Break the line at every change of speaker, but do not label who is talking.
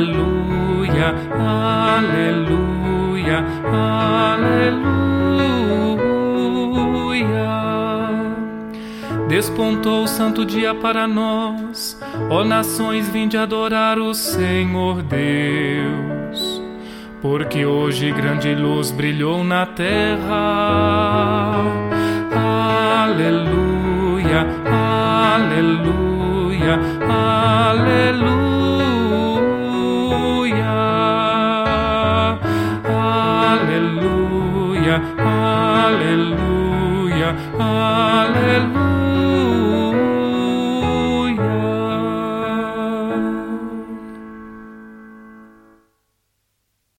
aleluia, aleluia, aleluia. Despontou o santo dia para nós, ó nações, vinde adorar o Senhor Deus, porque hoje grande luz brilhou na terra. Aleluia, aleluia, aleluia.